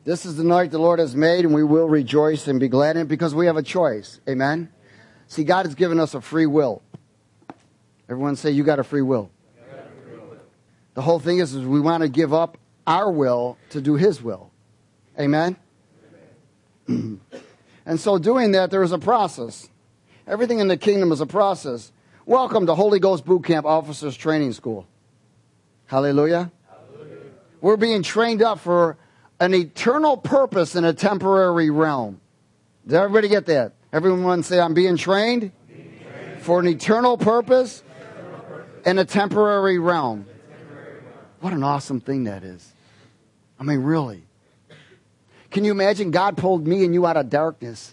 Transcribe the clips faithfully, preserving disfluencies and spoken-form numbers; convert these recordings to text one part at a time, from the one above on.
This is the night the Lord has made, and we will rejoice and be glad in it because we have a choice. Amen? See, God has given us a free will. Everyone say, you got a free will. Got a free will. The whole thing is, is we want to give up our will to do His will. Amen? Amen. And so doing that, there is a process. Everything in the kingdom is a process. Welcome to Holy Ghost Boot Camp Officers Training School. Hallelujah. Hallelujah. We're being trained up for an eternal purpose in a temporary realm. Does everybody get that? Everyone say, I'm being trained, being trained. for an eternal purpose, eternal purpose. in a temporary realm. temporary realm. What an awesome thing that is. I mean, really. Can you imagine God pulled me and you out of darkness?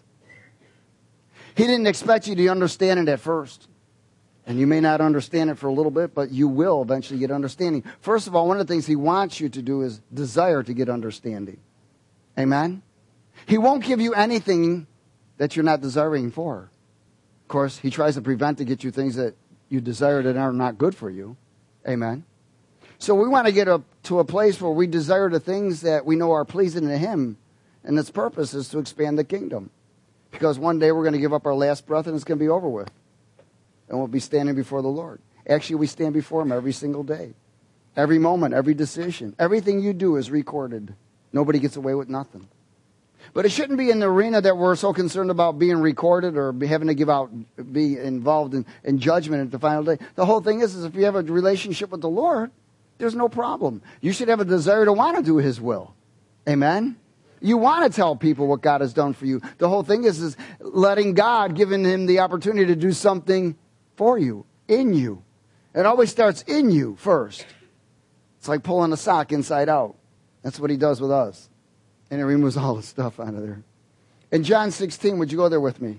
He didn't expect you to understand it at first. And you may not understand it for a little bit, but you will eventually get understanding. First of all, one of the things He wants you to do is desire to get understanding. Amen? He won't give you anything that you're not desiring for. Of course, He tries to prevent to get you things that you desire that are not good for you. Amen? So we want to get up to a place where we desire the things that we know are pleasing to Him. And its purpose is to expand the kingdom. Because one day we're going to give up our last breath and it's going to be over with. And we'll be standing before the Lord. Actually, we stand before Him every single day. Every moment, every decision. Everything you do is recorded. Nobody gets away with nothing. But it shouldn't be in the arena that we're so concerned about being recorded or be having to give out, be involved in, in judgment at the final day. The whole thing is, is if you have a relationship with the Lord, there's no problem. You should have a desire to want to do His will. Amen? You want to tell people what God has done for you. The whole thing is, is letting God, giving Him the opportunity to do something for you, in you. It always starts in you first. It's like pulling a sock inside out. That's what He does with us. And He removes all the stuff out of there. In John sixteen, would you go there with me?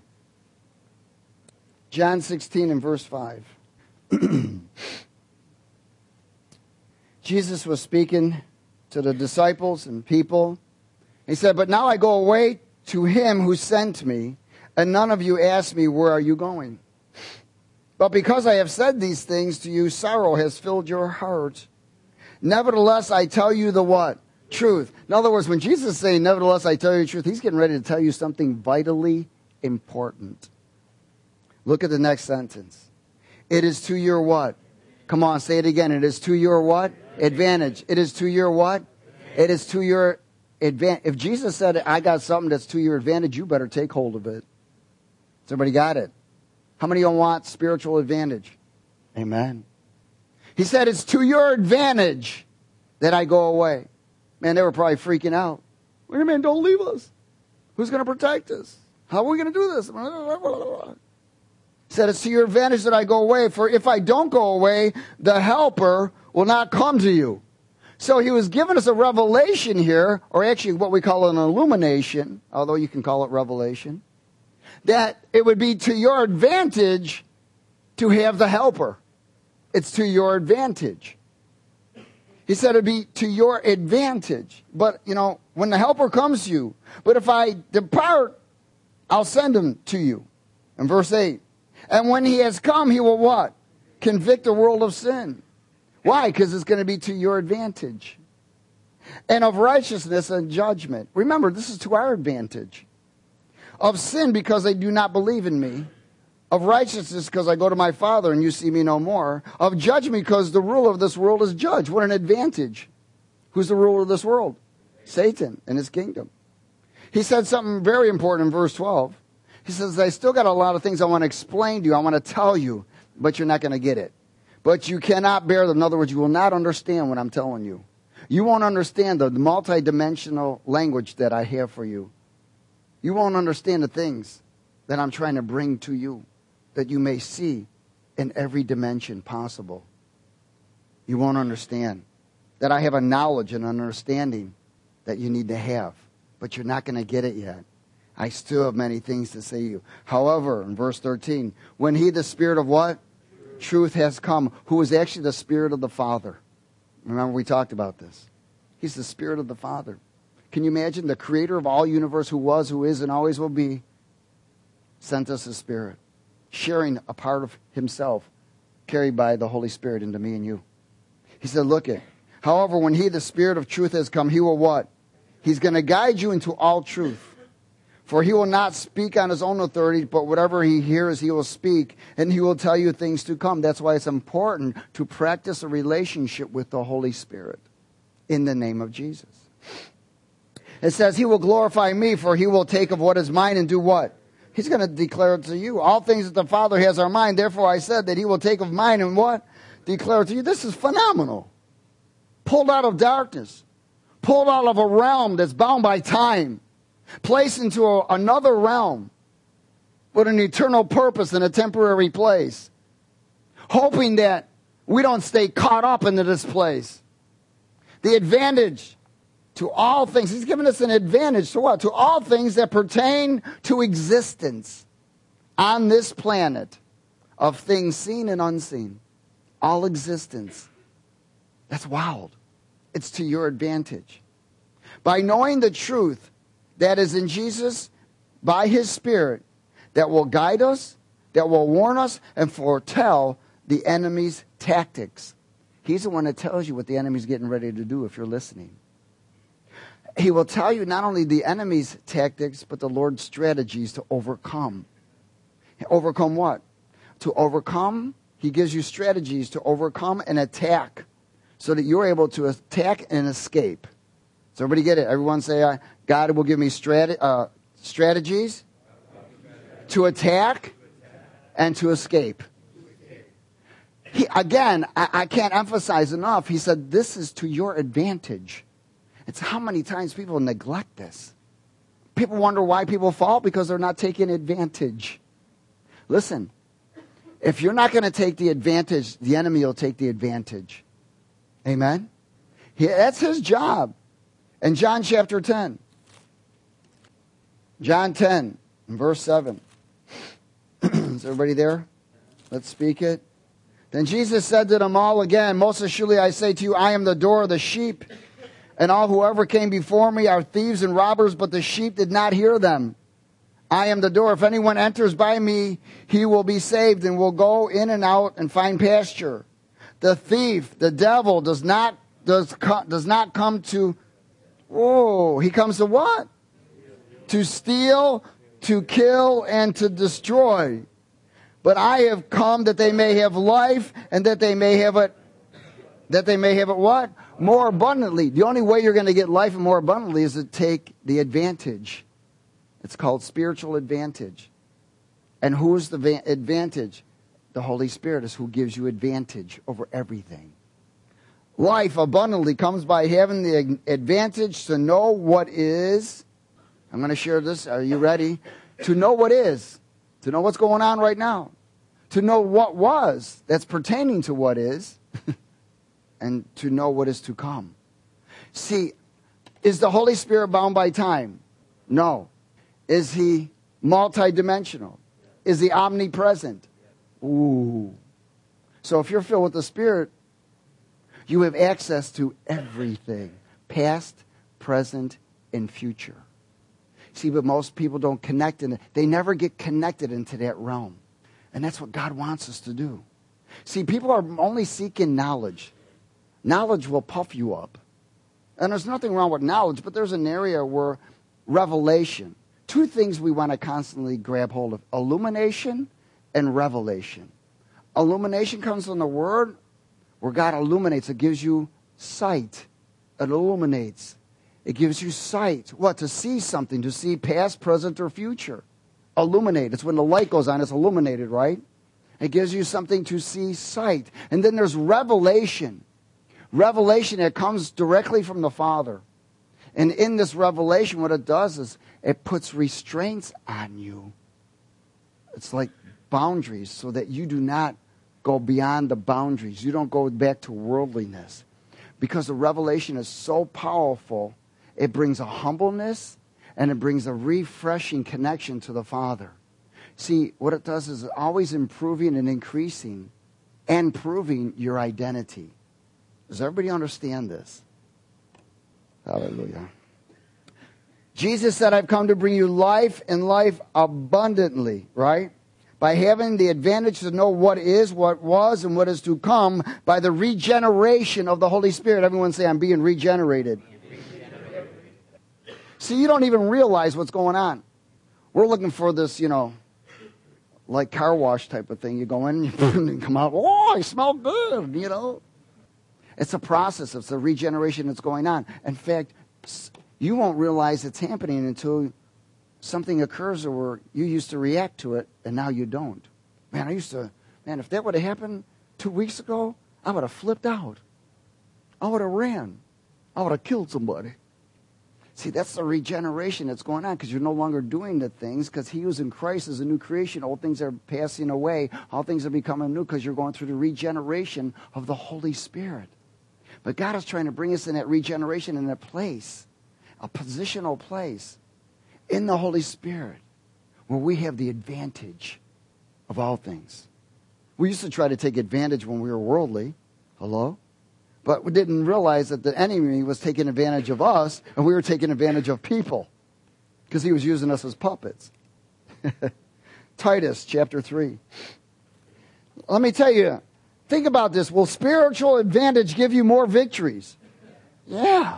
John sixteen and verse five. Jesus was speaking to the disciples and people. He said, but now I go away to Him who sent me, and none of you ask me, where are you going? But because I have said these things to you, sorrow has filled your heart. Nevertheless, I tell you the what? Truth. In other words, when Jesus is saying, nevertheless, I tell you the truth, He's getting ready to tell you something vitally important. Look at the next sentence. It is to your what? Come on, say it again. It is to your what? Advantage. It is to your what? It is to your advantage. If Jesus said, I got something that's to your advantage, you better take hold of it. Has everybody got it? How many of you want spiritual advantage? Amen. He said, it's to your advantage that I go away. Man, they were probably freaking out. Wait a minute, don't leave us. Who's going to protect us? How are we going to do this? He said, it's to your advantage that I go away. For if I don't go away, the helper will not come to you. So He was giving us a revelation here, or actually what we call an illumination, although you can call it revelation, that it would be to your advantage to have the helper. It's to your advantage. He said it'd be to your advantage. But, you know, when the helper comes to you, but if I depart, I'll send him to you. In verse eight. And when He has come, He will what? Convict the world of sin. Why? Because it's going to be to your advantage. And of righteousness and judgment. Remember, this is to our advantage. Of sin, because they do not believe in me. Of righteousness, because I go to my Father and you see me no more. Of judgment, because the ruler of this world is judged. What an advantage. Who's the ruler of this world? Satan and his kingdom. He said something very important in verse twelve. He says, I still got a lot of things I want to explain to you. I want to tell you, but you're not going to get it. But you cannot bear them. In other words, you will not understand what I'm telling you. You won't understand the multidimensional language that I have for you. You won't understand the things that I'm trying to bring to you, that you may see in every dimension possible. You won't understand that I have a knowledge and understanding that you need to have, but you're not going to get it yet. I still have many things to say to you. However, in verse thirteen, when He, the Spirit of what? Truth, Truth has come, who is actually the Spirit of the Father. Remember, we talked about this. He's the Spirit of the Father. Can you imagine the Creator of all universe, who was, who is, and always will be, sent us His Spirit, sharing a part of Himself, carried by the Holy Spirit into me and you. He said, look it. However, when He, the Spirit of truth, has come, He will what? He's going to guide you into all truth. For he will not speak on his own authority, but whatever he hears, he will speak, and he will tell you things to come. That's why it's important to practice a relationship with the Holy Spirit in the name of Jesus. It says, he will glorify me, for he will take of what is mine and do what? He's going to declare it to you. All things that the Father has are mine. Therefore I said that he will take of mine and what? Declare it to you. This is phenomenal. Pulled out of darkness. Pulled out of a realm that's bound by time. Placed into a, another realm with an eternal purpose in a temporary place. Hoping that we don't stay caught up into this place. The advantage to all things. He's given us an advantage to what? To all things that pertain to existence on this planet of things seen and unseen. All existence. That's wild. It's to your advantage. By knowing the truth that is in Jesus by his Spirit, that will guide us, that will warn us, and foretell the enemy's tactics. He's the one that tells you what the enemy's getting ready to do if you're listening. He will tell you not only the enemy's tactics, but the Lord's strategies to overcome. Overcome what? To overcome, he gives you strategies to overcome and attack so that you're able to attack and escape. Does everybody get it? Everyone say, uh, God will give me strat- uh, strategies to attack and to escape. He, again, I, I can't emphasize enough. He said, this is to your advantage. It's how many times people neglect this. People wonder why people fall because they're not taking advantage. Listen, if you're not going to take the advantage, the enemy will take the advantage. Amen? He, that's his job. In John chapter ten. John ten, verse seven. Is everybody there? Let's speak it. Then Jesus said to them all again, most assuredly I say to you, I am the door of the sheep. And all whoever came before me are thieves and robbers, but the sheep did not hear them. I am the door. If anyone enters by me, he will be saved and will go in and out and find pasture. The thief, the devil, does not does does not come to. Oh, he comes to what? To steal, to kill, and to destroy. But I have come that they may have life, and that they may have it. That they may have it what? More abundantly. The only way you're going to get life and more abundantly is to take the advantage. It's called spiritual advantage. And who's the va- advantage? The Holy Spirit is who gives you advantage over everything. Life abundantly comes by having the advantage to know what is. I'm going to share this. Are you ready? To know what is. To know what's going on right now. To know what was that's pertaining to what is. And to know what is to come. See, is the Holy Spirit bound by time? No. Is he multidimensional? Is he omnipresent? Ooh. So if you're filled with the Spirit, you have access to everything. Past, present, and future. See, but most people don't connect in it. They never get connected into that realm. And that's what God wants us to do. See, people are only seeking knowledge. Knowledge will puff you up. And there's nothing wrong with knowledge, but there's an area where revelation. Two things we want to constantly grab hold of. Illumination and revelation. Illumination comes from the Word where God illuminates. It gives you sight. It illuminates. It gives you sight. What? To see something. To see past, present, or future. Illuminate. It's when the light goes on, it's illuminated, right? It gives you something to see, sight. And then there's revelation. Revelation that comes directly from the Father. And in this revelation, what it does is it puts restraints on you. It's like boundaries so that you do not go beyond the boundaries. You don't go back to worldliness. Because the revelation is so powerful, it brings a humbleness and it brings a refreshing connection to the Father. See, what it does is always improving and increasing and proving your identity. Does everybody understand this? Hallelujah. Jesus said, I've come to bring you life and life abundantly, right? By having the advantage to know what is, what was, and what is to come by the regeneration of the Holy Spirit. Everyone say, I'm being regenerated. See, you don't even realize what's going on. We're looking for this, you know, like car wash type of thing. You go in and you come out, oh, I smell good, you know. It's a process. It's a regeneration that's going on. In fact, you won't realize it's happening until something occurs where you used to react to it and now you don't. Man, I used to, man, if that would have happened two weeks ago, I would have flipped out. I would have ran. I would have killed somebody. See, that's the regeneration that's going on because you're no longer doing the things because he who's in Christ is a new creation. Old things are passing away. All things are becoming new because you're going through the regeneration of the Holy Spirit. But God is trying to bring us in that regeneration in a place, a positional place in the Holy Spirit where we have the advantage of all things. We used to try to take advantage when we were worldly. Hello? But we didn't realize that the enemy was taking advantage of us and we were taking advantage of people because he was using us as puppets. Titus chapter three. Let me tell you, think about this. Will spiritual advantage give you more victories? Yeah.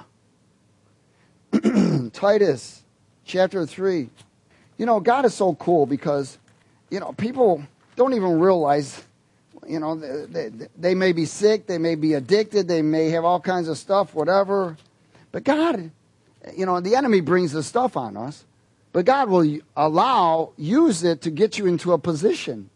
Titus chapter three. You know, God is so cool because, you know, people don't even realize, you know, they, they, they may be sick, they may be addicted, they may have all kinds of stuff, whatever. But God, you know, the enemy brings the stuff on us, but God will allow, use it to get you into a position,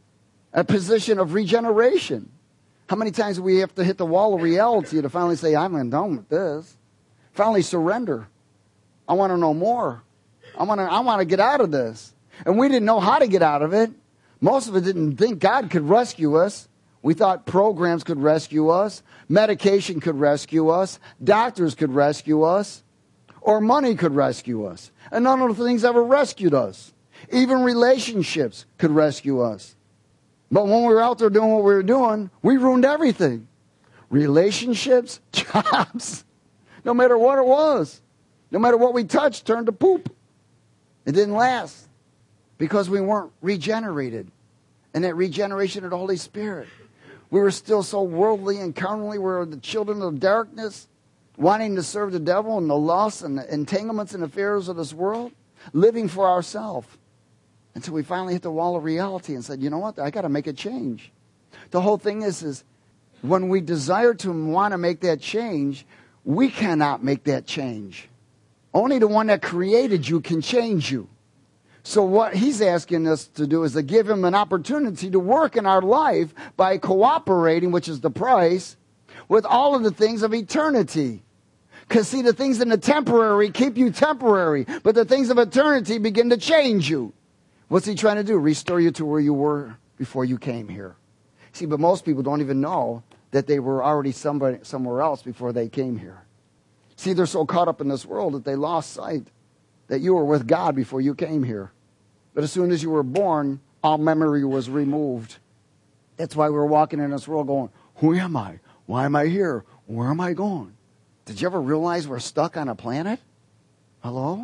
a position of regeneration. How many times do we have to hit the wall of reality to finally say, I'm done with this? Finally surrender. I want to know more. I want to, I want to get out of this. And we didn't know how to get out of it. Most of us didn't think God could rescue us. We thought programs could rescue us. Medication could rescue us. Doctors could rescue us. Or money could rescue us. And none of the things ever rescued us. Even relationships could rescue us. But when we were out there doing what we were doing, we ruined everything. Relationships, jobs, no matter what it was. No matter what we touched, turned to poop. It didn't last. Because we weren't regenerated. And that regeneration of the Holy Spirit. We were still so worldly and carnally. We were the children of darkness, wanting to serve the devil and the lusts and the entanglements and affairs of this world, living for ourselves. Until we finally hit the wall of reality and said, you know what, I got to make a change. The whole thing is, is when we desire to want to make that change, we cannot make that change. Only the one that created you can change you. So what he's asking us to do is to give him an opportunity to work in our life by cooperating, which is the price, with all of the things of eternity. Because see, the things in the temporary keep you temporary, but the things of eternity begin to change you. What's he trying to do? Restore you to where you were before you came here. See, but most people don't even know that they were already somebody, somewhere else before they came here. See, they're so caught up in this world that they lost sight that you were with God before you came here. But as soon as you were born, all memory was removed. That's why we're walking in this world going, who am I? Why am I here? Where am I going? Did you ever realize we're stuck on a planet? Hello?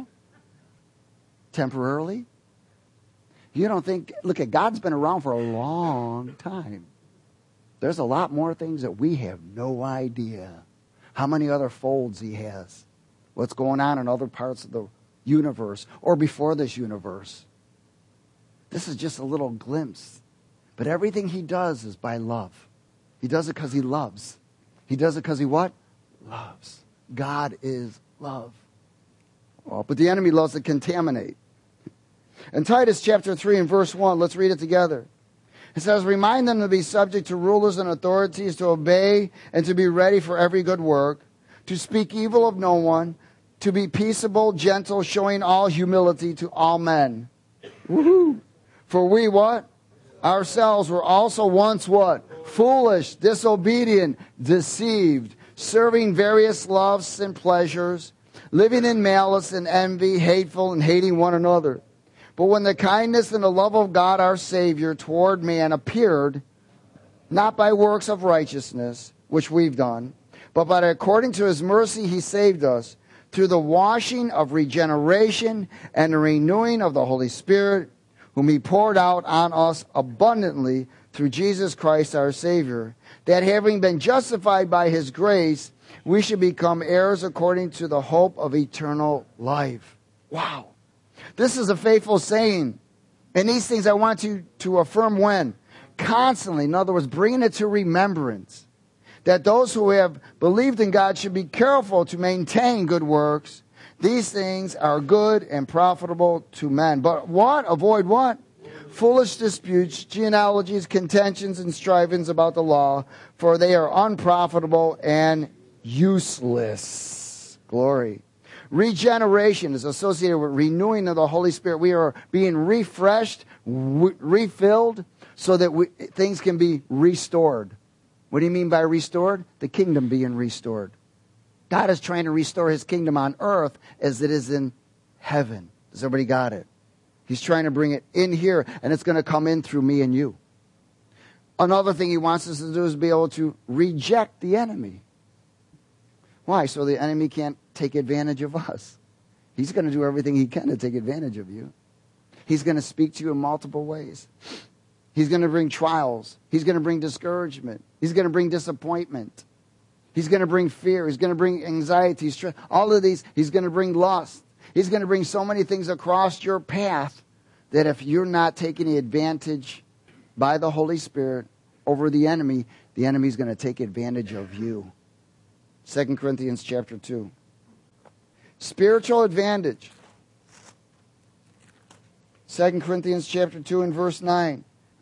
Temporarily? You don't think, look at God's been around for a long time. There's a lot more things that we have no idea. How many other folds he has. What's going on in other parts of the universe or before this universe. This is just a little glimpse. But everything he does is by love. He does it because he loves. He does it because he what? Loves. God is love. Oh, but the enemy loves to contaminate. In Titus chapter three and verse one, let's read it together. It says, remind them to be subject to rulers and authorities, to obey and to be ready for every good work, to speak evil of no one, to be peaceable, gentle, showing all humility to all men. Woohoo! For we what? Ourselves were also once what? Foolish, disobedient, deceived, serving various lusts and pleasures, living in malice and envy, hateful and hating one another. But when the kindness and the love of God our Savior toward man appeared, not by works of righteousness, which we've done, but by according to his mercy he saved us, through the washing of regeneration and the renewing of the Holy Spirit, whom he poured out on us abundantly through Jesus Christ our Savior, that having been justified by his grace, we should become heirs according to the hope of eternal life. Wow. This is a faithful saying. And these things I want you to affirm when? Constantly. In other words, bringing it to remembrance. That those who have believed in God should be careful to maintain good works. These things are good and profitable to men. But what? Avoid what? Foolish disputes, genealogies, contentions, and strivings about the law, for they are unprofitable and useless. Glory. Regeneration is associated with renewing of the Holy Spirit. We are being refreshed, w- refilled, so that we, things can be restored. What do you mean by restored? The kingdom being restored. God is trying to restore his kingdom on earth as it is in heaven. Does everybody got it? He's trying to bring it in here, and it's going to come in through me and you. Another thing he wants us to do is be able to reject the enemy. Why? So the enemy can't take advantage of us. He's going to do everything he can to take advantage of you. He's going to speak to you in multiple ways. He's going to bring trials. He's going to bring discouragement. He's going to bring disappointment. He's going to bring fear. He's going to bring anxiety. Stress. All of these, he's going to bring lust. He's going to bring so many things across your path that if you're not taking the advantage by the Holy Spirit over the enemy, the enemy's going to take advantage of you. Second Corinthians chapter two. Spiritual advantage. Second Corinthians chapter two and verse nine.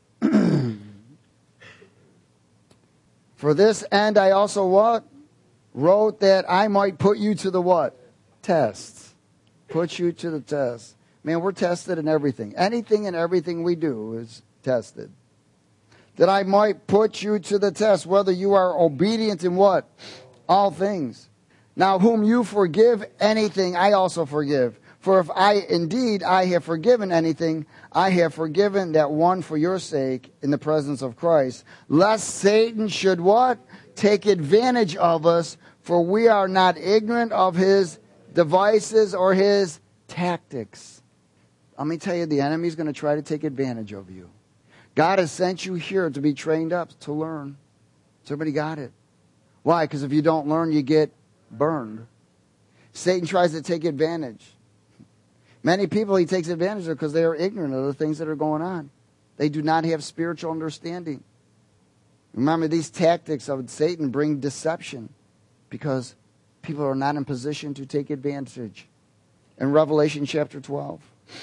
For this end I also what? Wrote that I might put you to the what? Test. Put you to the test. Man, we're tested in everything. Anything and everything we do is tested. That I might put you to the test, whether you are obedient in what? All things. Now whom you forgive anything, I also forgive. For if I indeed I have forgiven anything, I have forgiven that one for your sake in the presence of Christ. Lest Satan should what? Take advantage of us, for we are not ignorant of his devices or his tactics. Let me tell you, the enemy's going to try to take advantage of you. God has sent you here to be trained up, to learn. Somebody got it. Why? Because if you don't learn, you get burned. Satan tries to take advantage. Many people he takes advantage of because they are ignorant of the things that are going on. They do not have spiritual understanding. Remember, these tactics of Satan bring deception because people are not in position to take advantage. In Revelation chapter twelve,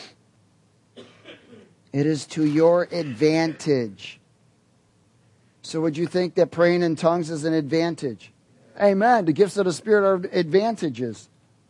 it is to your advantage. So would you think that praying in tongues is an advantage? Amen. The gifts of the Spirit are advantages.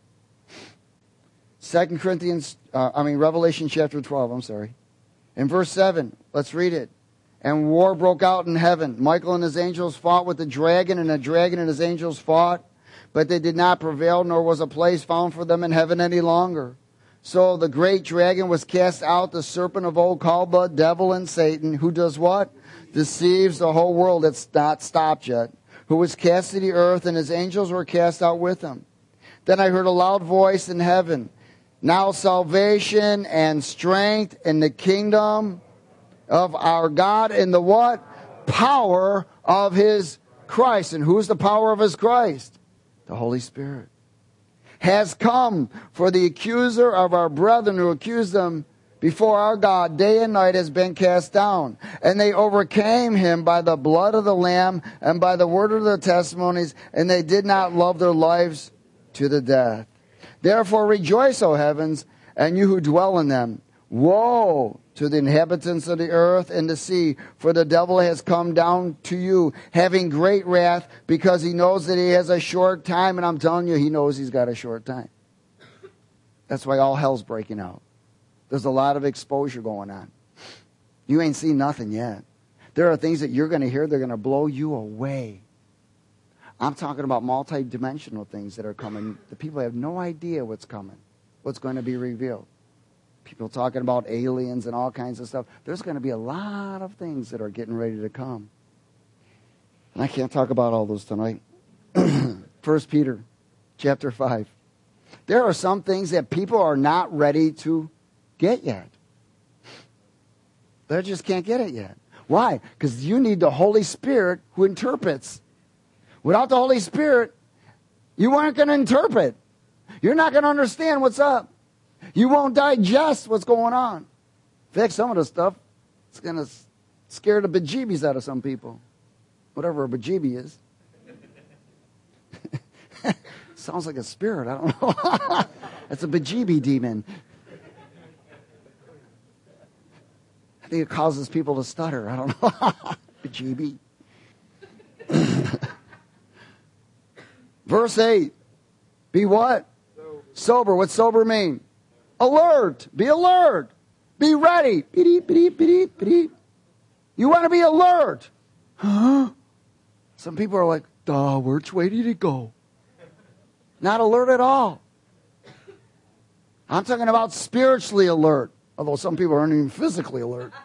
Second Corinthians, uh, I mean Revelation chapter twelve, I'm sorry. In verse seven, let's read it. And war broke out in heaven. Michael and his angels fought with the dragon, and the dragon and his angels fought. But they did not prevail, nor was a place found for them in heaven any longer. So the great dragon was cast out, the serpent of old called the devil and Satan, who does what? Deceives the whole world. It's not stopped yet. Who was cast to the earth, and his angels were cast out with him. Then I heard a loud voice in heaven. Now salvation and strength in the kingdom of our God and the what? Power of his Christ. And who's the power of his Christ? The Holy Spirit. Has come, for the accuser of our brethren who accused them before our God day and night has been cast down. And they overcame him by the blood of the Lamb and by the word of their testimonies, and they did not love their lives to the death. Therefore rejoice, O heavens, and you who dwell in them. Woe to the inhabitants of the earth and the sea, for the devil has come down to you, having great wrath, because he knows that he has a short time. And I'm telling you, he knows he's got a short time. That's why all hell's breaking out. There's a lot of exposure going on. You ain't seen nothing yet. There are things that you're going to hear, they're going to blow you away. I'm talking about multi-dimensional things that are coming. The people have no idea what's coming, what's going to be revealed. People talking about aliens and all kinds of stuff. There's going to be a lot of things that are getting ready to come. And I can't talk about all those tonight. First Peter chapter five. There are some things that people are not ready to get yet. They just can't get it yet. Why? Because you need the Holy Spirit who interprets. Without the Holy Spirit, You aren't going to interpret. You're not going to understand what's up. You won't digest what's going on. In fact, some of the stuff is going to scare the bejeebies out of some people. Whatever a bejeebie is. Sounds like a spirit. I don't know. It's a bejeebie demon. I think it causes people to stutter. I don't know. Bejeebie. Verse eight. Be what? Sober. Sober. What's sober mean? Alert. Be alert. Be ready. Beep, beep, beep, beep. You want to be alert. Huh? Some people are like, duh, which way did it go? Not alert at all. I'm talking about spiritually alert. Although some people aren't even physically alert.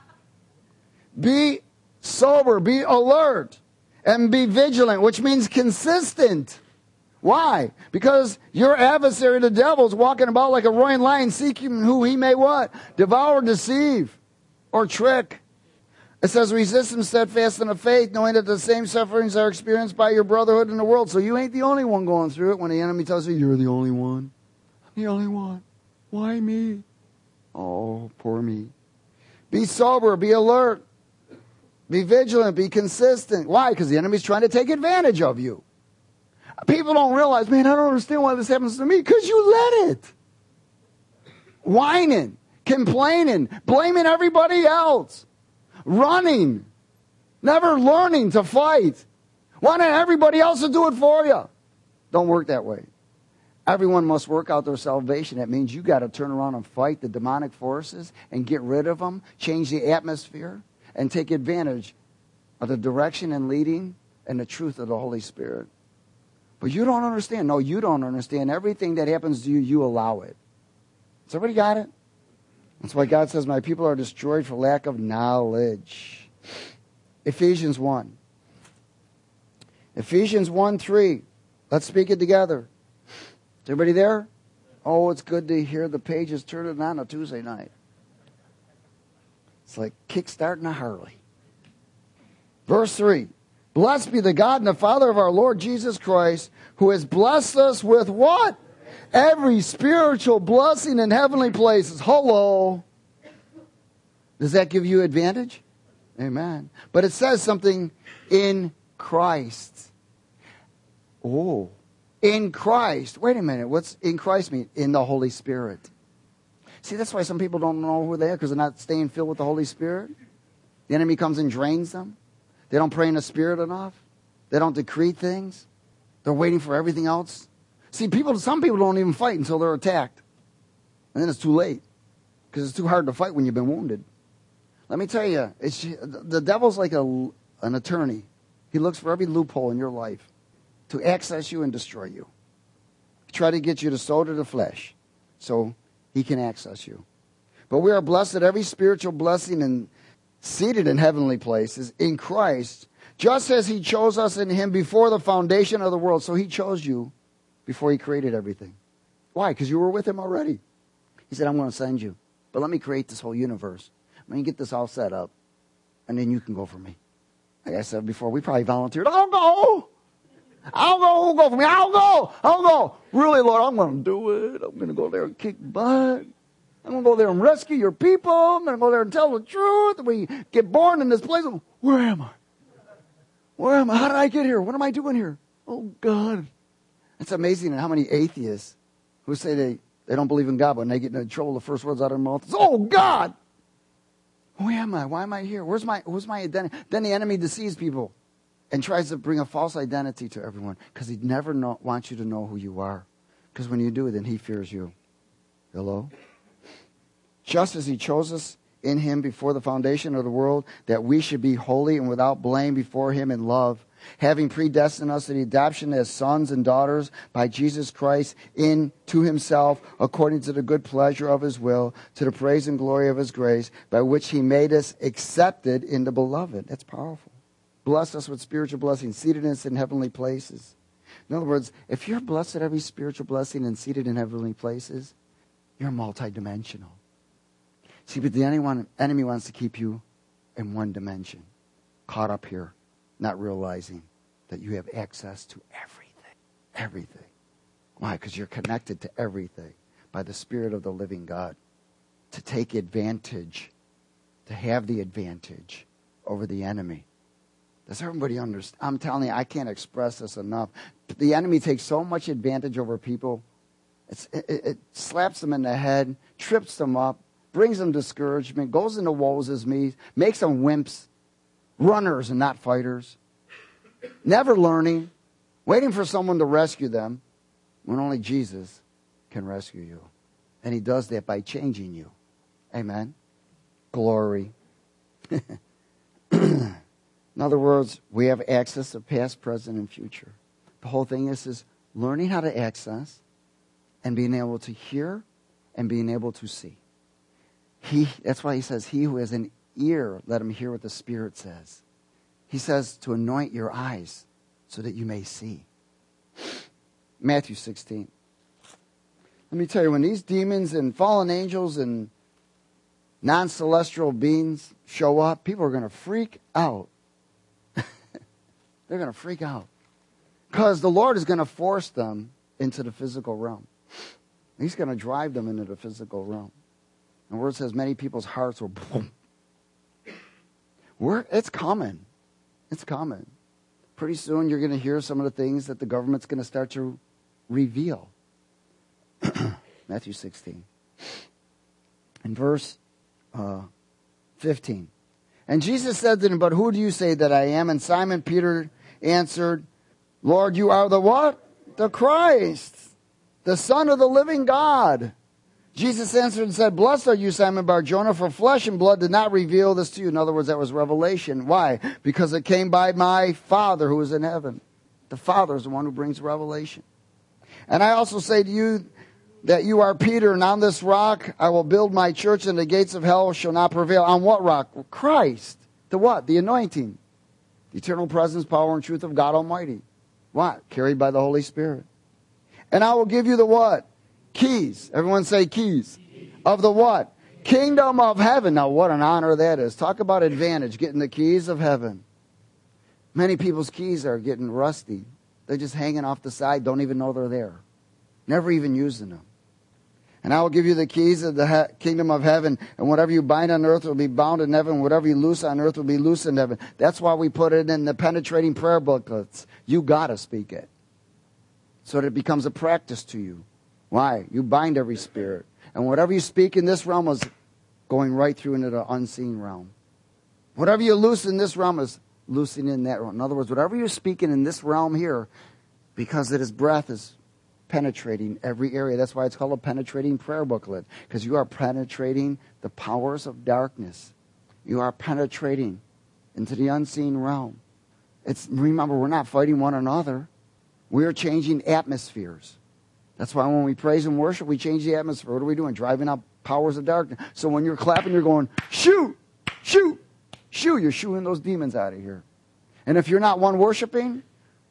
Be sober. Be alert. And be vigilant, which means consistent. Why? Because your adversary, the devil, is walking about like a roaring lion, seeking who he may what? Devour, deceive, or trick. It says, resist him steadfast in the faith, knowing that the same sufferings are experienced by your brotherhood in the world. So you ain't the only one going through it when the enemy tells you, you're the only one. I'm the only one. Why me? Oh, poor me. Be sober, be alert, be vigilant, be consistent. Why? Because the enemy's trying to take advantage of you. People don't realize, man, I don't understand why this happens to me. Because you let it. Whining, complaining, blaming everybody else. Running, never learning to fight, wanting everybody else to do it for you. Don't work that way. Everyone must work out their salvation. That means you got to turn around and fight the demonic forces and get rid of them, change the atmosphere, and take advantage of the direction and leading and the truth of the Holy Spirit. But you don't understand. No, you don't understand. Everything that happens to you, you allow it. Has everybody got it? That's why God says, my people are destroyed for lack of knowledge. Ephesians one. Ephesians one three. Let's speak it together. Is everybody there? Oh, it's good to hear the pages turning on a Tuesday night. It's like kickstarting a Harley. Verse three. Blessed be the God and the Father of our Lord Jesus Christ, who has blessed us with what? Every spiritual blessing in heavenly places. Hello. Does that give you advantage? Amen. But it says something in Christ. Oh. In Christ. Wait a minute. What's in Christ mean? In the Holy Spirit. See, that's why some people don't know who they are, because they're not staying filled with the Holy Spirit. The enemy comes and drains them. They don't pray in the Spirit enough. They don't decree things. They're waiting for everything else. See, people. Some people don't even fight until they're attacked. And then it's too late. Because it's too hard to fight when you've been wounded. Let me tell you, it's, the devil's like a, an attorney. He looks for every loophole in your life to access you and destroy you. Try to get you to sow to the flesh so he can access you. But we are blessed at every spiritual blessing and seated in heavenly places in Christ, just as he chose us in him before the foundation of the world. So he chose you before he created everything. Why? Because you were with him already. He said, I'm going to send you. But let me create this whole universe. I'm going to get this all set up. And then you can go for me. Like I said before, we probably volunteered. I'll go. I'll go. Who'll go for me? I'll go. I'll go. Really, Lord, I'm going to do it. I'm going to go there and kick butt. I'm going to go there and rescue your people. I'm going to go there and tell the truth. We get born in this place. Where am I? Where am I? How did I get here? What am I doing here? Oh, God. It's amazing how many atheists who say they, they don't believe in God, but when they get into trouble, the first words out of their mouth is, oh, God! Who am I? Why am I here? Where's my, where's my identity? Then the enemy deceives people and tries to bring a false identity to everyone because he never know, wants you to know who you are. Because when you do, then he fears you. Hello? Just as he chose us in him before the foundation of the world, that we should be holy and without blame before him in love, having predestined us to the adoption as sons and daughters by Jesus Christ into himself, according to the good pleasure of his will, to the praise and glory of his grace, by which he made us accepted in the beloved. That's powerful. Blessed us with spiritual blessings, seated us in heavenly places. In other words, if you're blessed at every spiritual blessing and seated in heavenly places, you're multidimensional. See, but the enemy wants to keep you in one dimension, caught up here, not realizing that you have access to everything. Everything. Why? Because you're connected to everything by the Spirit of the living God. To take advantage, to have the advantage over the enemy. Does everybody understand? I'm telling you, I can't express this enough. The enemy takes so much advantage over people. It's, it, it slaps them in the head, trips them up, brings them discouragement, goes into woes as me, makes them wimps, runners and not fighters, never learning, waiting for someone to rescue them when only Jesus can rescue you. And he does that by changing you. Amen. Glory. In other words, we have access to past, present, and future. The whole thing is, is learning how to access and being able to hear and being able to see. He, that's why he says, he who has an ear, let him hear what the Spirit says. He says to anoint your eyes so that you may see. Matthew sixteen. Let me tell you, when these demons and fallen angels and non-celestial beings show up, people are going to freak out. They're going to freak out. Because the Lord is going to force them into the physical realm. He's going to drive them into the physical realm. And the word says many people's hearts will boom. We're, it's coming. It's coming. Pretty soon you're going to hear some of the things that the government's going to start to reveal. Matthew sixteen. In verse uh, fifteen. And Jesus said to him, but who do you say that I am? And Simon Peter answered, Lord, you are the what? The Christ, the Son of the living God. Jesus answered and said, blessed are you, Simon Bar-Jonah, for flesh and blood did not reveal this to you. In other words, that was revelation. Why? Because it came by my Father who is in heaven. The Father is the one who brings revelation. And I also say to you that you are Peter, and on this rock I will build my church, and the gates of hell shall not prevail. On what rock? Christ. The what? The anointing. The eternal presence, power, and truth of God Almighty. What? Carried by the Holy Spirit. And I will give you the what? Keys. Everyone say keys. Of the what? Kingdom of heaven. Now what an honor that is. Talk about advantage, getting the keys of heaven. Many people's keys are getting rusty. They're just hanging off the side, don't even know they're there. Never even using them. And I will give you the keys of the he- kingdom of heaven, and whatever you bind on earth will be bound in heaven, whatever you loose on earth will be loose in heaven. That's why we put it in the penetrating prayer booklets. You got to speak it. So that it becomes a practice to you. Why? You bind every spirit. And whatever you speak in this realm is going right through into the unseen realm. Whatever you loose in this realm is loosing in that realm. In other words, whatever you're speaking in this realm here, because it is breath is penetrating every area. That's why it's called a penetrating prayer booklet. Because you are penetrating the powers of darkness. You are penetrating into the unseen realm. It's, remember, we're not fighting one another. We are changing atmospheres. That's why when we praise and worship, we change the atmosphere. What are we doing? Driving out powers of darkness. So when you're clapping, you're going, shoot, shoot, shoot. You're shooing those demons out of here. And if you're not one worshiping,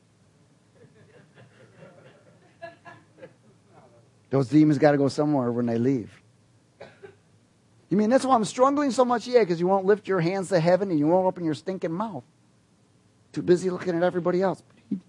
those demons got to go somewhere when they leave. You mean that's why I'm struggling so much? Yeah, because you won't lift your hands to heaven and you won't open your stinking mouth. Too busy looking at everybody else.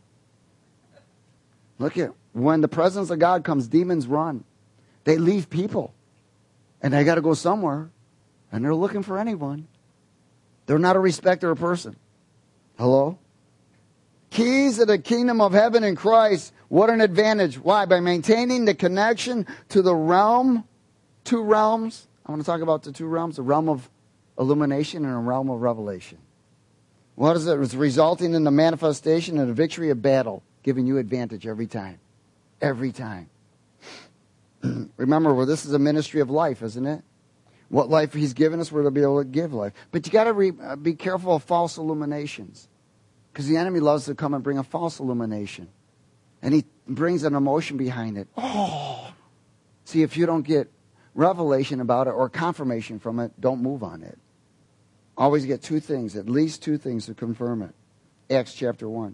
Look at, when the presence of God comes, demons run. They leave people. And they got to go somewhere. And they're looking for anyone. They're not a respecter of person. Hello? Keys of the kingdom of heaven in Christ. What an advantage. Why? By maintaining the connection to the realm. Two realms. I want to talk about the two realms. The realm of illumination and a realm of revelation. What is it? It's resulting in the manifestation and the victory of battle. Giving you advantage every time. Every time. Remember, well, this is a ministry of life, isn't it? What life he's given us, we're to be able to give life. But you got to re- uh, be careful of false illuminations. Because the enemy loves to come and bring a false illumination. And he brings an emotion behind it. Oh! See, if you don't get revelation about it or confirmation from it, don't move on it. Always get two things, at least two things to confirm it. Acts chapter one.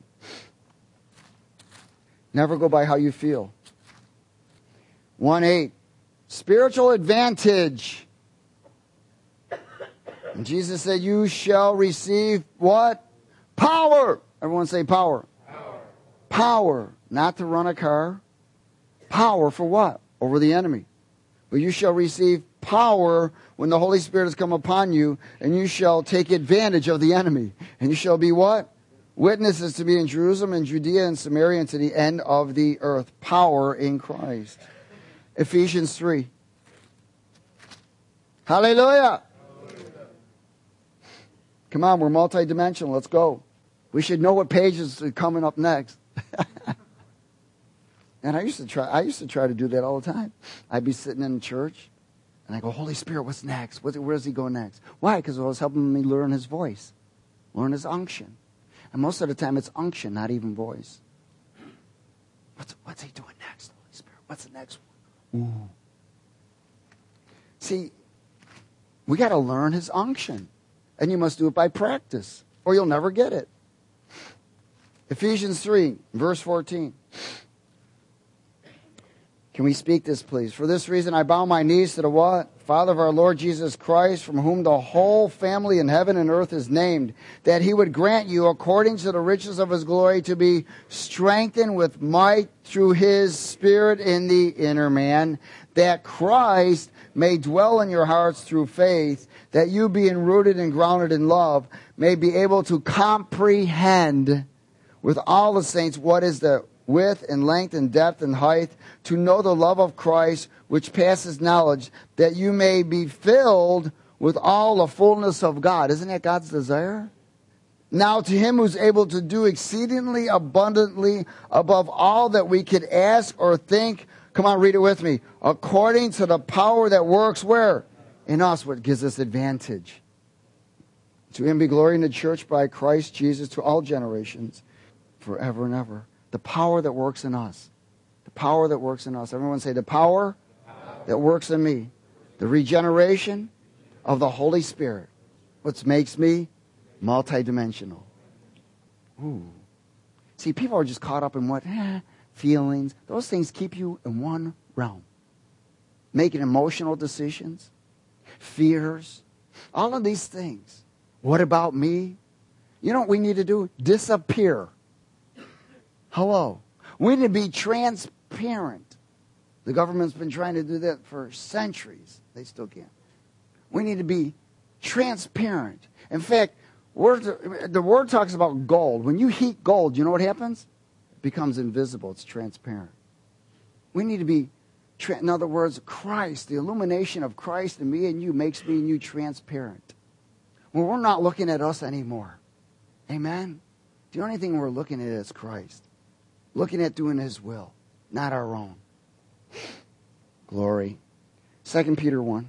Never go by how you feel. one eight. Spiritual advantage. And Jesus said, you shall receive what? Power. Everyone say power. Power. Power. Not to run a car. Power for what? Over the enemy. But you shall receive power when the Holy Spirit has come upon you, and you shall take advantage of the enemy. And you shall be what? Witnesses to me in Jerusalem and Judea and Samaria and to the end of the earth. Power in Christ. Ephesians three. Hallelujah. Hallelujah. Come on, we're multidimensional. Let's go. We should know what pages are coming up next. And I used to try. I used to try to do that all the time. I'd be sitting in church, and I go, "Holy Spirit, what's next? What, where does He go next?" Why? Because it was helping me learn His voice, learn His unction. And most of the time, it's unction, not even voice. What's What's He doing next, Holy Spirit? What's the next one? Ooh. See, we got to learn His unction, and you must do it by practice, or you'll never get it. Ephesians three, verse fourteen. Can we speak this, please? For this reason I bow my knees to the what? Father of our Lord Jesus Christ, from whom the whole family in heaven and earth is named, that He would grant you, according to the riches of His glory, to be strengthened with might through His Spirit in the inner man, that Christ may dwell in your hearts through faith, that you, being rooted and grounded in love, may be able to comprehend with all the saints what is the width and length and depth and height, to know the love of Christ, which passes knowledge, that you may be filled with all the fullness of God. Isn't that God's desire? Now to Him who's able to do exceedingly abundantly above all that we could ask or think. Come on, read it with me. According to the power that works where? In us, what gives us advantage. To Him be glory in the church by Christ Jesus to all generations, forever and ever. The power that works in us. The power that works in us. Everyone say, the power that works in me. The regeneration of the Holy Spirit. What makes me multidimensional. Ooh. See, people are just caught up in what? Eh, feelings. Those things keep you in one realm. Making emotional decisions. Fears. All of these things. What about me? You know what we need to do? Disappear. Hello. We need to be transparent. The government's been trying to do that for centuries. They still can't. We need to be transparent. In fact, word, the word talks about gold. When you heat gold, you know what happens? It becomes invisible. It's transparent. We need to be, tra- in other words, Christ, the illumination of Christ in me and you makes me and you transparent. Well, we're not looking at us anymore. Amen? The only thing we're looking at is Christ. Looking at doing His will, not our own. Glory. Second Peter one.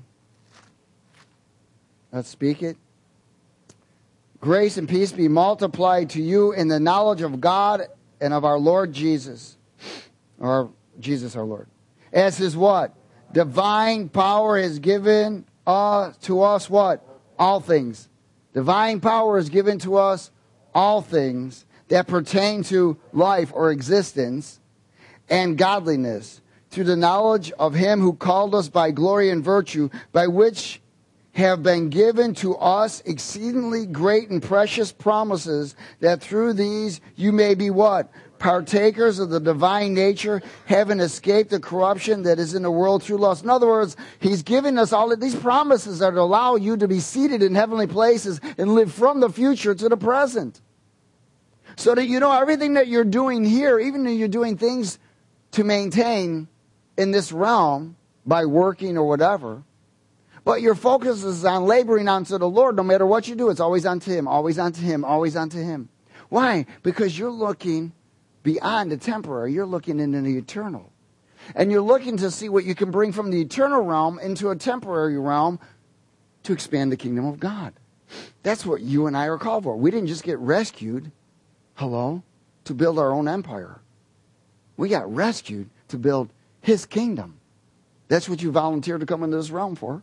Let's speak it. Grace and peace be multiplied to you in the knowledge of God and of our Lord Jesus. Or Jesus our Lord. As His what? Divine power is given uh, to us what? All things. Divine power is given to us all things that pertain to life or existence and godliness, through the knowledge of Him who called us by glory and virtue, by which have been given to us exceedingly great and precious promises, that through these you may be what? Partakers of the divine nature, having escaped the corruption that is in the world through lust. In other words, He's given us all of these promises that allow you to be seated in heavenly places and live from the future to the present. So that you know everything that you're doing here, even though you're doing things to maintain in this realm by working or whatever, but your focus is on laboring unto the Lord. No matter what you do, it's always unto Him, always unto Him, always unto Him. Why? Because you're looking beyond the temporary. You're looking into the eternal. And you're looking to see what you can bring from the eternal realm into a temporary realm to expand the kingdom of God. That's what you and I are called for. We didn't just get rescued. Hello? To build our own empire. We got rescued to build His kingdom. That's what you volunteered to come into this realm for.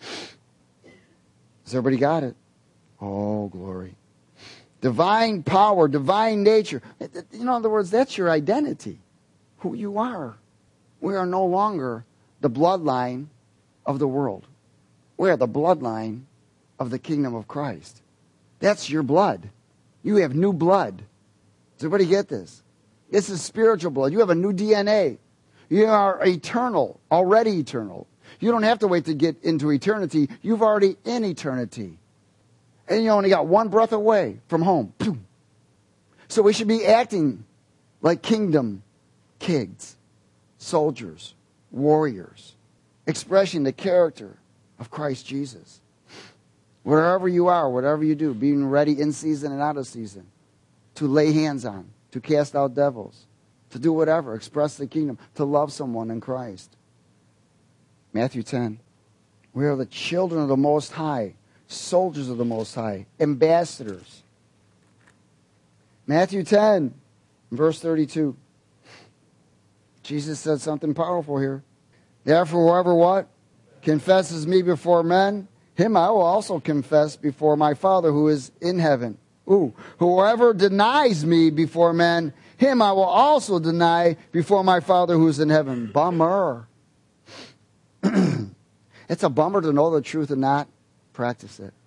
Has everybody got it? Oh, glory. Divine power, divine nature. In other words, that's your identity. Who you are. We are no longer the bloodline of the world. We are the bloodline of the kingdom of Christ. That's your blood. You have new blood. Does everybody get this? This is spiritual blood. You have a new D N A. You are eternal, already eternal. You don't have to wait to get into eternity. You've already in eternity. And you only got one breath away from home. So we should be acting like kingdom kids, soldiers, warriors, expressing the character of Christ Jesus. Wherever you are, whatever you do, being ready in season and out of season, to lay hands on, to cast out devils, to do whatever, express the kingdom, to love someone in Christ. Matthew ten. We are the children of the Most High, soldiers of the Most High, ambassadors. Matthew ten, verse thirty-two. Jesus said something powerful here. Therefore, whoever what? Confesses me before men, him I will also confess before my Father who is in heaven. Ooh, whoever denies me before men, him I will also deny before my Father who is in heaven. Bummer. It's a bummer to know the truth and not practice it.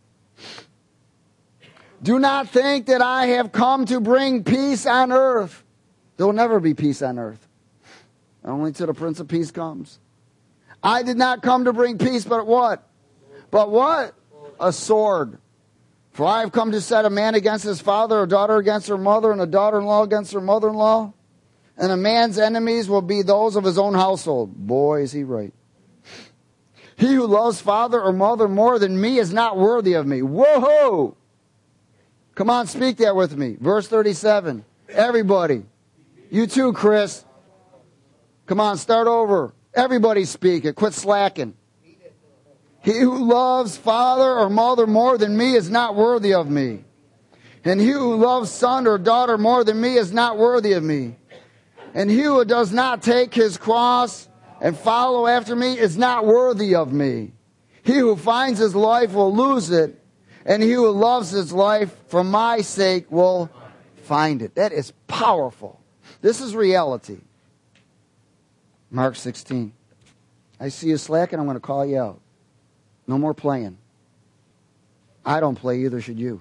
Do not think that I have come to bring peace on earth. There will never be peace on earth. Only till the Prince of Peace comes. I did not come to bring peace, but what? But what? A sword. For I have come to set a man against his father, a daughter against her mother, and a daughter-in-law against her mother-in-law. And a man's enemies will be those of his own household. Boy, is he right. He who loves father or mother more than me is not worthy of me. Whoa! Come on, speak that with me. Verse thirty-seven. Everybody. You too, Chris. Come on, start over. Everybody speak it. Quit slacking. He who loves father or mother more than me is not worthy of me. And he who loves son or daughter more than me is not worthy of me. And he who does not take his cross and follow after me is not worthy of me. He who finds his life will lose it, and he who loves his life for my sake will find it. That is powerful. This is reality. Mark sixteen. I see you slacking, I'm going to call you out. No more playing. I don't play, either should you.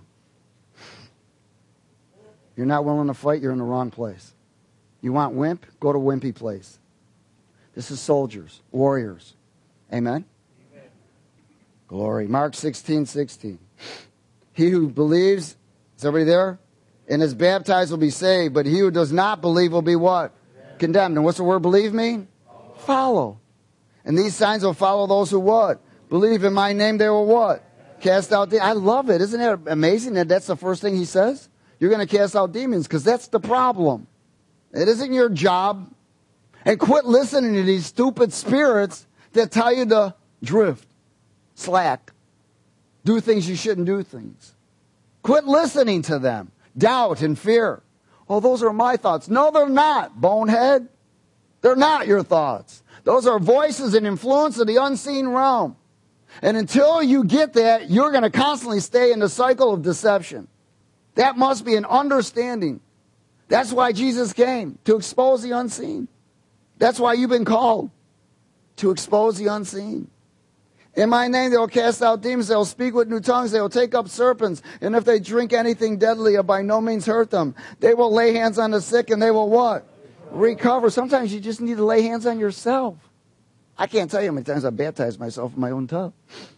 You're not willing to fight, you're in the wrong place. You want wimp? Go to wimpy place. This is soldiers, warriors. Amen? Amen. Glory. Mark sixteen, sixteen. He who believes, is everybody there? And is baptized will be saved, but he who does not believe will be what? Condemned. Condemned. And what's the word believe mean? Follow. Follow. And these signs will follow those who what? Believe in my name, they will what? Cast out demons. I love it. Isn't it amazing that that's the first thing he says? You're going to cast out demons, because that's the problem. It isn't your job. And quit listening to these stupid spirits that tell you to drift, slack, do things you shouldn't do things. Quit listening to them. Doubt and fear. Oh, those are my thoughts. No, they're not, bonehead. They're not your thoughts. Those are voices and influence of the unseen realm. And until you get that, you're going to constantly stay in the cycle of deception. That must be an understanding. That's why Jesus came, to expose the unseen. That's why you've been called, to expose the unseen. In my name they will cast out demons, they will speak with new tongues, they will take up serpents, and if they drink anything deadly, it'll by no means hurt them. They will lay hands on the sick, and they will what? Recover. Sometimes you just need to lay hands on yourself. I can't tell you how many times I baptized myself in my own tub.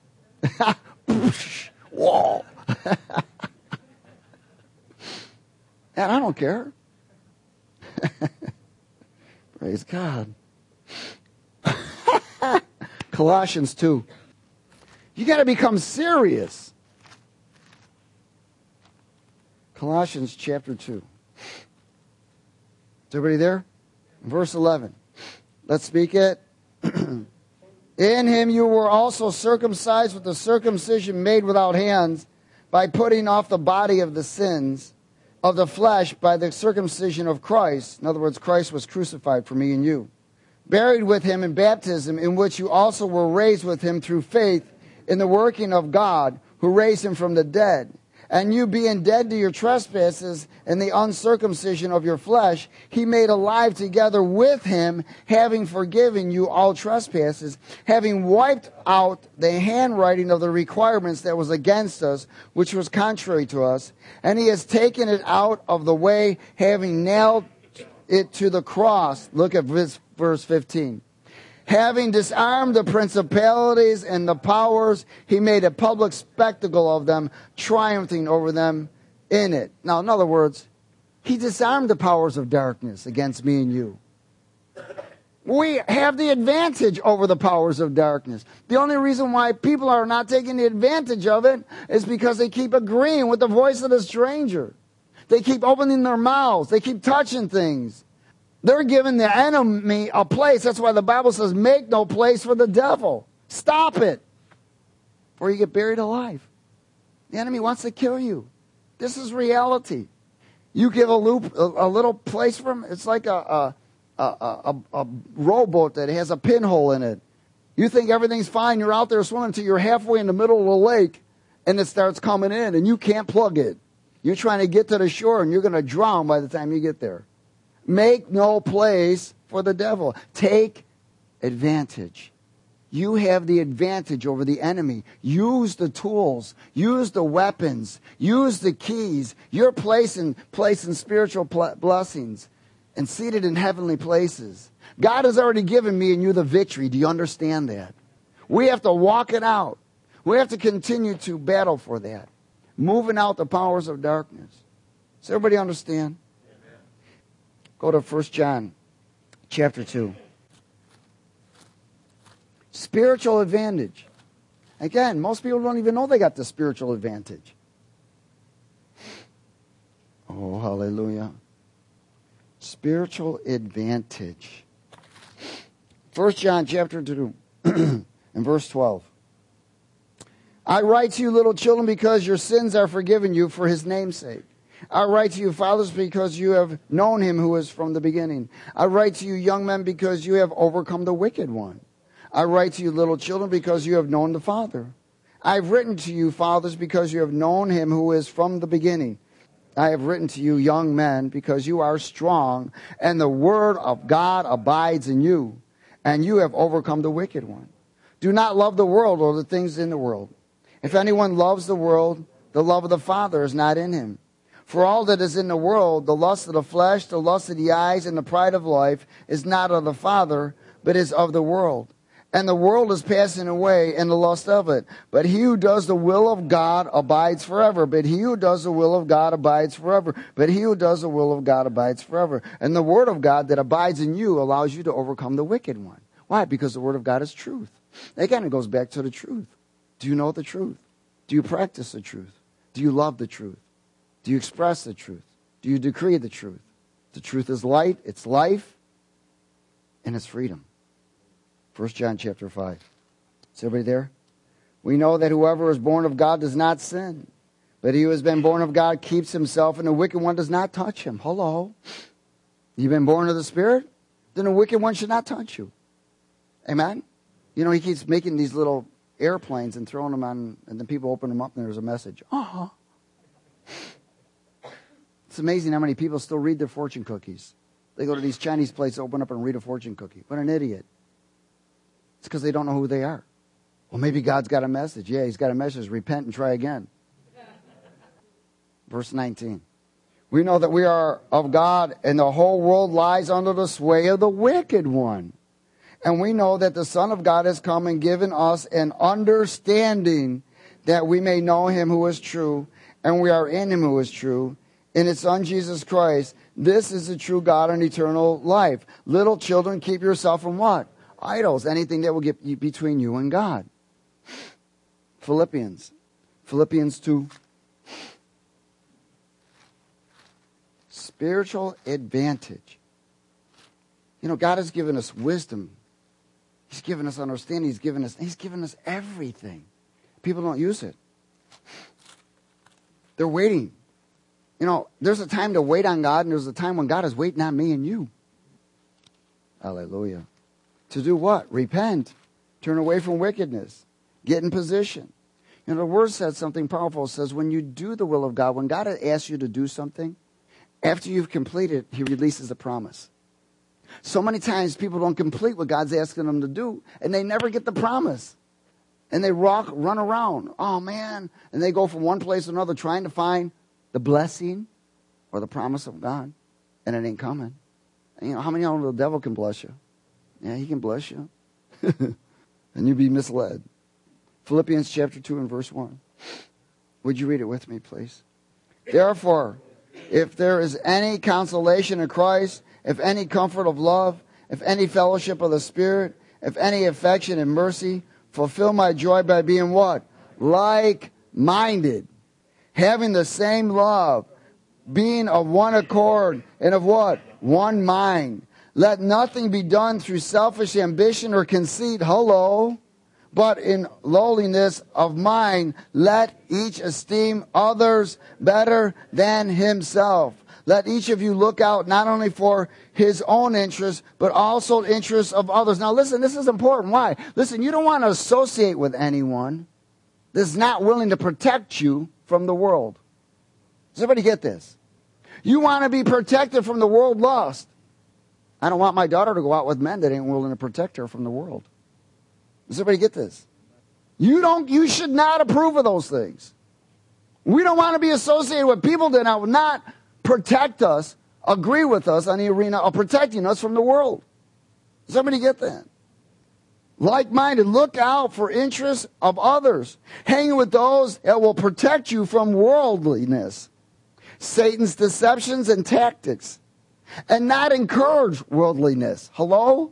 Whoa. And I don't care. Praise God. Colossians two. You got to become serious. Colossians chapter two. Is everybody there? Verse eleven. Let's speak it. In him you were also circumcised with the circumcision made without hands, by putting off the body of the sins of the flesh by the circumcision of Christ. In other words, Christ was crucified for me and you. Buried with him in baptism, in which you also were raised with him through faith in the working of God, who raised him from the dead. And you being dead to your trespasses and the uncircumcision of your flesh, he made alive together with him, having forgiven you all trespasses, having wiped out the handwriting of the requirements that was against us, which was contrary to us. And he has taken it out of the way, having nailed it to the cross. Look at verse, verse fifteen. Having disarmed the principalities and the powers, he made a public spectacle of them, triumphing over them in it. Now, in other words, he disarmed the powers of darkness against me and you. We have the advantage over the powers of darkness. The only reason why people are not taking the advantage of it is because they keep agreeing with the voice of the stranger. They keep opening their mouths. They keep touching things. They're giving the enemy a place. That's why the Bible says, make no place for the devil. Stop it, or you get buried alive. The enemy wants to kill you. This is reality. You give a loop, a, a little place for him. It's like a, a, a, a, a rowboat that has a pinhole in it. You think everything's fine. You're out there swimming until you're halfway in the middle of the lake, and it starts coming in, and you can't plug it. You're trying to get to the shore, and you're going to drown by the time you get there. Make no place for the devil. Take advantage. You have the advantage over the enemy. Use the tools. Use the weapons. Use the keys. You're placed in, placed in spiritual pl- blessings and seated in heavenly places. God has already given me and you the victory. Do you understand that? We have to walk it out. We have to continue to battle for that. Moving out the powers of darkness. Does everybody understand? Go to First John chapter two. Spiritual advantage. Again, most people don't even know they got the spiritual advantage. Oh, hallelujah. Spiritual advantage. First John chapter two and verse twelve. I write to you, little children, because your sins are forgiven you for his name's sake. I write to you, fathers, because you have known him who is from the beginning. I write to you, young men, because you have overcome the wicked one. I write to you, little children, because you have known the Father. I have written to you, fathers, because you have known him who is from the beginning. I have written to you, young men, because you are strong, and the word of God abides in you, and you have overcome the wicked one. Do not love the world or the things in the world. If anyone loves the world, the love of the Father is not in him. For all that is in the world, the lust of the flesh, the lust of the eyes, and the pride of life, is not of the Father, but is of the world. And the world is passing away, and the lust of it. But he who does the will of God abides forever. But he who does the will of God abides forever. But he who does the will of God abides forever. And the word of God that abides in you allows you to overcome the wicked one. Why? Because the word of God is truth. Again, it goes back to the truth. Do you know the truth? Do you practice the truth? Do you love the truth? Do you express the truth? Do you decree the truth? The truth is light, it's life, and it's freedom. First John chapter five. Is everybody there? We know that whoever is born of God does not sin. But he who has been born of God keeps himself, and the wicked one does not touch him. Hello? You've been born of the Spirit? Then the wicked one should not touch you. Amen? You know, he keeps making these little airplanes and throwing them on, and then people open them up and there's a message. Uh-huh. It's amazing how many people still read their fortune cookies. They go to these Chinese places, open up and read a fortune cookie. What an idiot. It's because they don't know who they are. Well, maybe God's got a message. Yeah, he's got a message. Repent and try again. Verse nineteen. We know that we are of God, and the whole world lies under the sway of the wicked one. And we know that the Son of God has come and given us an understanding that we may know him who is true, and we are in him who is true, in his Son Jesus Christ. This is the true God and eternal life. Little children, keep yourself from what? Idols, anything that will get between you and God. Philippians. Philippians two. Spiritual advantage. You know, God has given us wisdom. He's given us understanding. He's given us, he's given us everything. People don't use it. They're waiting. You know, there's a time to wait on God, and there's a time when God is waiting on me and you. Hallelujah. To do what? Repent. Turn away from wickedness. Get in position. You know, the Word says something powerful. It says when you do the will of God, when God asks you to do something, after you've completed, he releases a promise. So many times people don't complete what God's asking them to do, and they never get the promise. And they rock, run around. Oh, man. And they go from one place to another trying to find the blessing or the promise of God, and it ain't coming. You know, how many of you know the devil can bless you? Yeah, he can bless you. And you'd be misled. Philippians chapter two and verse one. Would you read it with me, please? Therefore, if there is any consolation in Christ, if any comfort of love, if any fellowship of the Spirit, if any affection and mercy, fulfill my joy by being what? Like-minded. Having the same love, being of one accord, and of what? One mind. Let nothing be done through selfish ambition or conceit. Hello. But in lowliness of mind, let each esteem others better than himself. Let each of you look out not only for his own interests, but also interests of others. Now listen, this is important. Why? Listen, you don't want to associate with anyone that's not willing to protect you from the world. Does everybody get this? You want to be protected from the world lust. I don't want my daughter to go out with men that ain't willing to protect her from the world. Does everybody get this? You don't. You should not approve of those things. We don't want to be associated with people that will not protect us, agree with us on the arena of protecting us from the world. Does everybody get that? Like-minded, look out for interests of others. Hang with those that will protect you from worldliness, Satan's deceptions and tactics, and not encourage worldliness. Hello?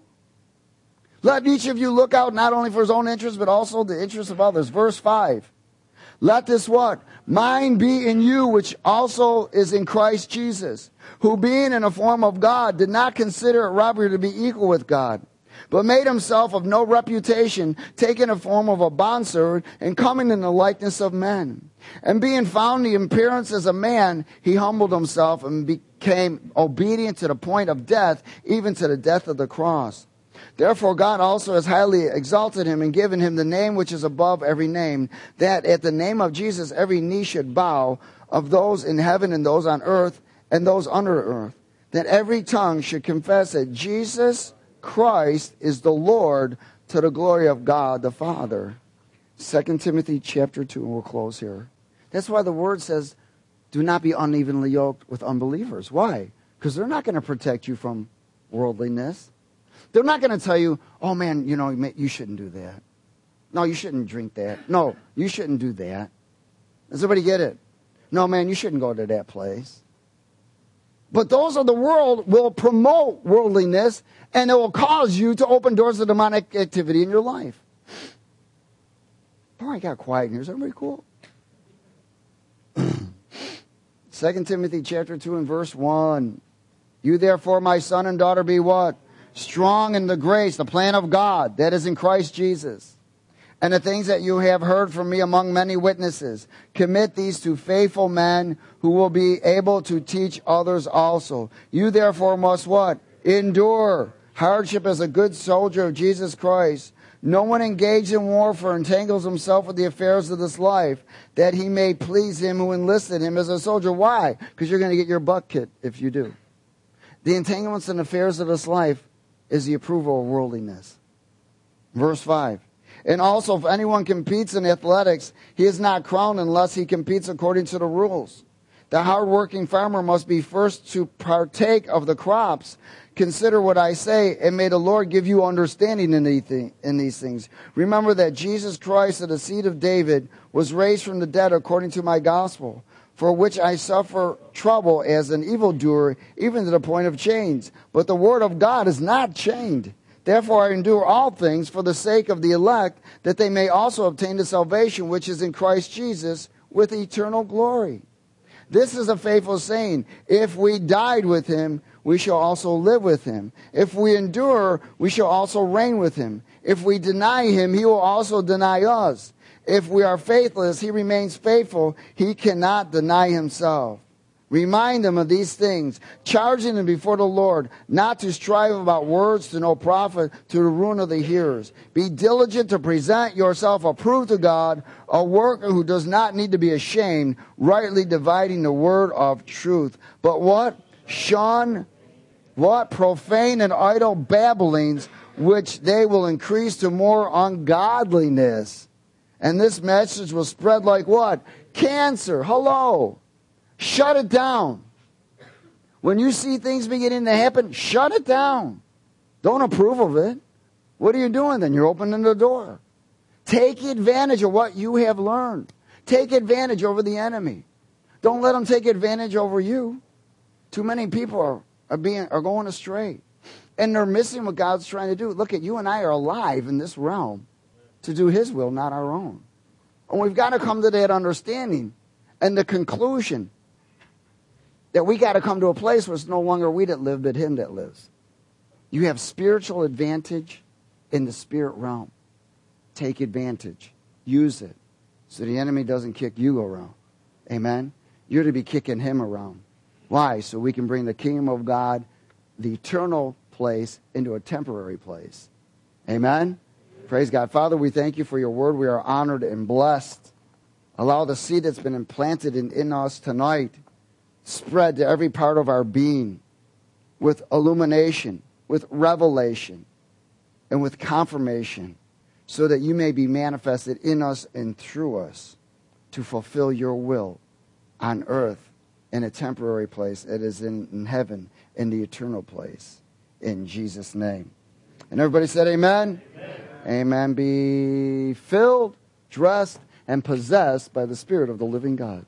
Let each of you look out not only for his own interests, but also the interests of others. Verse five. Let this what? Mind be in you, which also is in Christ Jesus, who being in a form of God, did not consider it robbery to be equal with God, but made himself of no reputation, taking a form of a bondservant, and coming in the likeness of men. And being found in appearance as a man, he humbled himself and became obedient to the point of death, even to the death of the cross. Therefore God also has highly exalted him and given him the name which is above every name, that at the name of Jesus every knee should bow, of those in heaven and those on earth and those under earth, that every tongue should confess that Jesus Christ is the Lord, to the glory of God the Father. Second Timothy chapter two, and we'll close here. That's why the word says, do not be unevenly yoked with unbelievers. Why? Because they're not going to protect you from worldliness. They're not going to tell you, oh man, you know, you shouldn't do that. No, you shouldn't drink that. No, you shouldn't do that. Does everybody get it? No, man, you shouldn't go to that place. But those of the world will promote worldliness, and it will cause you to open doors of demonic activity in your life. Boy, I got quiet in here. Is everybody cool? Second Timothy chapter two and verse one. You therefore, my son and daughter, be what? Strong in the grace, the plan of God that is in Christ Jesus. And the things that you have heard from me among many witnesses, commit these to faithful men who will be able to teach others also. You therefore must what? Endure hardship as a good soldier of Jesus Christ. No one engaged in warfare entangles himself with the affairs of this life, that he may please him who enlisted him as a soldier. Why? Because you're going to get your butt kicked if you do. The entanglements and affairs of this life is the approval of worldliness. Verse five. And also, if anyone competes in athletics, he is not crowned unless he competes according to the rules. The hard-working farmer must be first to partake of the crops. Consider what I say, and may the Lord give you understanding in these things. Remember that Jesus Christ, of the seed of David, was raised from the dead according to my gospel, for which I suffer trouble as an evildoer, even to the point of chains. But the word of God is not chained. Therefore I endure all things for the sake of the elect, that they may also obtain the salvation which is in Christ Jesus with eternal glory. This is a faithful saying. If we died with him, we shall also live with him. If we endure, we shall also reign with him. If we deny him, he will also deny us. If we are faithless, he remains faithful. He cannot deny himself. Remind them of these things, charging them before the Lord, not to strive about words to no profit, to the ruin of the hearers. Be diligent to present yourself approved to God, a worker who does not need to be ashamed, rightly dividing the word of truth. But what? Shun what? Profane and idle babblings, which they will increase to more ungodliness. And this message will spread like what? Cancer. Hello. Shut it down. When you see things beginning to happen, shut it down. Don't approve of it. What are you doing then? You're opening the door. Take advantage of what you have learned. Take advantage over the enemy. Don't let them take advantage over you. Too many people are, are being are going astray. And they're missing what God's trying to do. Look at you and I are alive in this realm to do his will, not our own. And we've got to come to that understanding and the conclusion that we got to come to a place where it's no longer we that live, but him that lives. You have spiritual advantage in the spirit realm. Take advantage. Use it so the enemy doesn't kick you around. Amen? You're to be kicking him around. Why? So we can bring the kingdom of God, the eternal place, into a temporary place. Amen? Praise God. Father, we thank you for your word. We are honored and blessed. Allow the seed that's been implanted in, in us tonight spread to every part of our being with illumination, with revelation, and with confirmation, so that you may be manifested in us and through us to fulfill your will on earth in a temporary place. It is in, in heaven, in the eternal place. In Jesus' name. And everybody said amen? Amen. Amen. Be filled, dressed, and possessed by the Spirit of the living God.